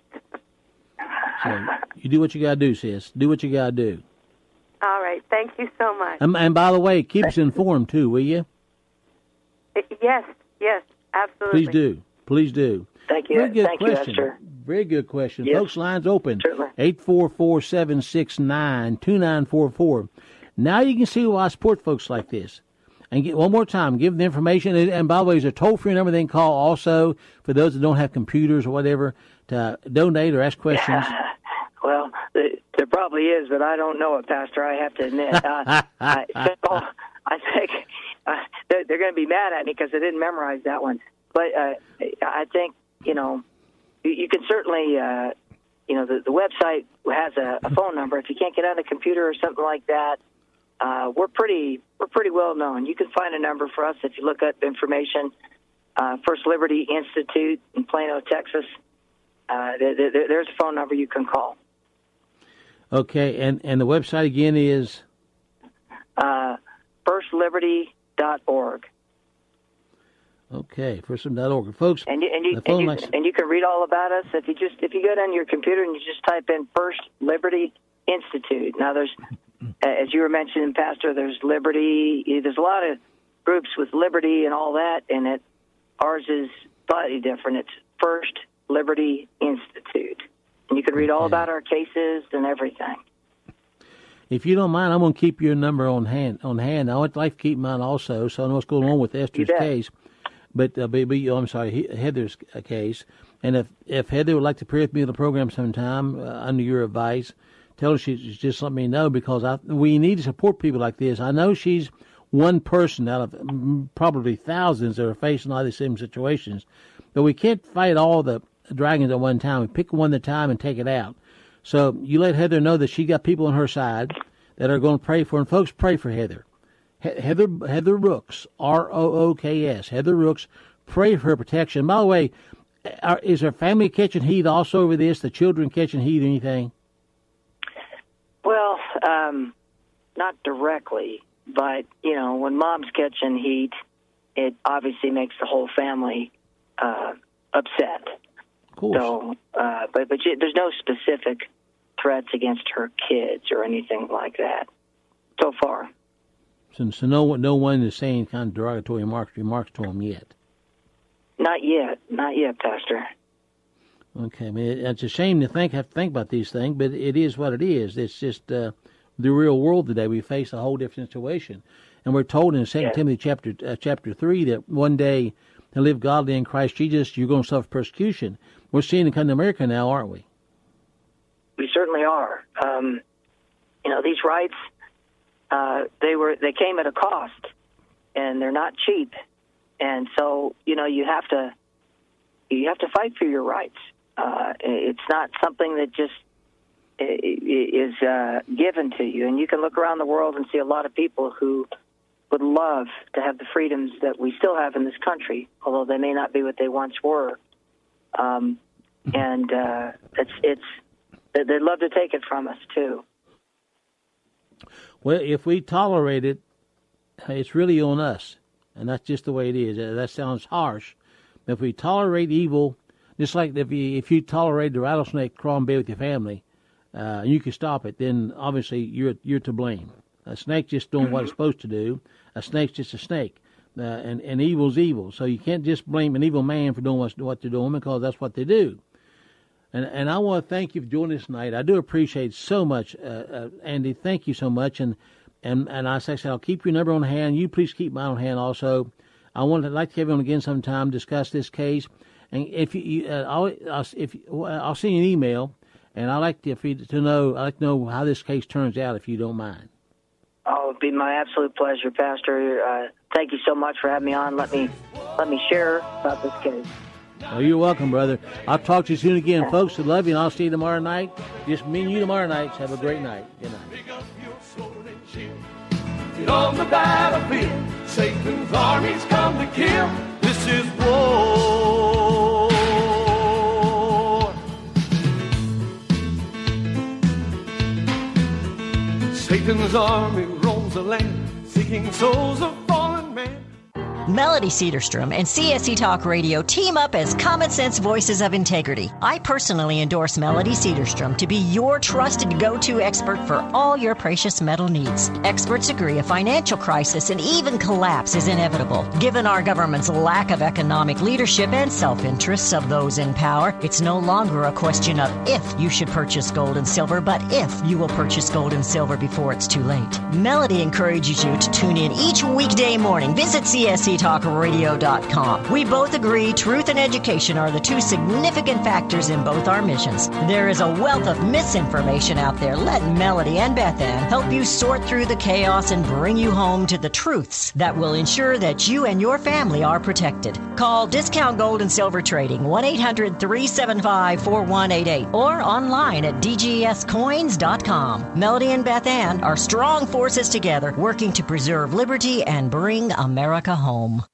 So you do what you gotta do, sis. Do what you gotta do. All right, thank you so much. And, and by the way, keep us informed too, will you? Yes, yes, absolutely. Please do. Please do. Thank you. Very good Thank you, question. Esther. Very good question. Yes. Folks, lines open. Certainly. eight four four, seven six nine, two nine four four. Now you can see why I support folks like this. And get, one more time, give them the information. And, and by the way, there's a toll-free number they can call also for those that don't have computers or whatever to donate or ask questions. Well, th- there probably is, but I don't know it, Pastor. I have to admit. Uh, I, so I think uh, they're, they're going to be mad at me because I didn't memorize that one. But uh, I think, you know, you, you can certainly, uh, you know, the, the website has a, a phone number. If you can't get on a computer or something like that, uh, we're pretty we're pretty well known. You can find a number for us if you look up information. Uh, First Liberty Institute in Plano, Texas. Uh, there, there, there's a phone number you can call. Okay, and, and the website again is? Uh, first liberty dot org. Okay, first liberty dot org. Folks, and you, and, you, the phone and, you, likes- and you can read all about us if you just if you go down to your computer and you just type in First Liberty Institute. Now, there's, as you were mentioning, Pastor, there's Liberty. There's a lot of groups with liberty and all that in it. Ours is slightly different. It's First Liberty Institute. And you can read all about our cases and everything. If you don't mind, I'm going to keep your number on hand. On hand, I would like to keep mine also, so I know what's going on with Esther's case. But uh, be, I'm sorry, Heather's case. And if if Heather would like to appear with me on the program sometime uh, under your advice, tell her she's just let me know, because I, we need to support people like this. I know she's one person out of probably thousands that are facing all these same situations, but we can't fight all the dragons at one time. We pick one at a time and take it out. So you let Heather know that she got people on her side that are going to pray for her. And folks, pray for Heather. He- Heather Heather Rooks, R O O K S, Heather Rooks, pray for her protection. By the way, are, is her family catching heat also over this, the children catching heat or anything? Well, um, not directly, but, you know, when mom's catching heat, it obviously makes the whole family uh, upset. Of course. So, uh, but but she, there's no specific threats against her kids or anything like that so far. So, so no, no one is saying kind of derogatory remarks, remarks to them yet? Not yet. Not yet, Pastor. Okay. I mean, it's a shame to think have to think about these things, but it is what it is. It's just uh, the real world today. We face a whole different situation. And we're told in Second yes. Timothy chapter uh, chapter three that one day to live godly in Christ Jesus, you're going to suffer persecution. We're seeing it come to America now, aren't we? We certainly are. Um, you know, these rights, uh, they were they came at a cost, and they're not cheap. And so, you know, you have to you have to fight for your rights. Uh, it's not something that just is uh, given to you. And you can look around the world and see a lot of people who would love to have the freedoms that we still have in this country, although they may not be what they once were. Um, and uh, it's it's they'd love to take it from us too. Well, if we tolerate it, it's really on us, and that's just the way it is. That sounds harsh, but if we tolerate evil, just like if you if you tolerate the rattlesnake crawling in bed with your family, uh, and you can stop it, then obviously you're you're to blame. A snake just doing what it's supposed to do. A snake's just a snake. Uh, and, and evil's evil. So you can't just blame an evil man for doing what, what they're doing, because that's what they do. And and I want to thank you for joining us tonight. I do appreciate so much, uh, uh, Andy. Thank you so much. And and, and I say, I'll keep your number on hand. You please keep mine on hand also. I want to like to have you on again sometime, discuss this case. And if you, uh, I'll, I'll, if you, I'll send you an email, and I'd like to, if you, to know, I'd like to know how this case turns out, if you don't mind. Oh, it'd be my absolute pleasure, Pastor. Uh, thank you so much for having me on. Let me let me share about this case. Oh, you're welcome, brother. I'll talk to you soon again, folks. I love you, and I'll see you tomorrow night. Just me and you tomorrow night. Have a great night. Good night. Get on the battlefield. Satan's armies come to kill. This is war. Satan's army roams the land, seeking souls of fallen men. Melody Cedarstrom and C S C Talk Radio team up as common sense voices of integrity. I personally endorse Melody Cedarstrom to be your trusted go-to expert for all your precious metal needs. Experts agree a financial crisis and even collapse is inevitable. Given our government's lack of economic leadership and self-interests of those in power, it's no longer a question of if you should purchase gold and silver, but if you will purchase gold and silver before it's too late. Melody encourages you to tune in each weekday morning. Visit C S C talk radio dot com. We both agree truth and education are the two significant factors in both our missions. There is a wealth of misinformation out there. Let Melody and Beth Ann help you sort through the chaos and bring you home to the truths that will ensure that you and your family are protected. Call Discount Gold and Silver Trading one eight hundred three seven five four one eight eight or online at d g s coins dot com. Melody and Beth Ann are strong forces together working to preserve liberty and bring America home.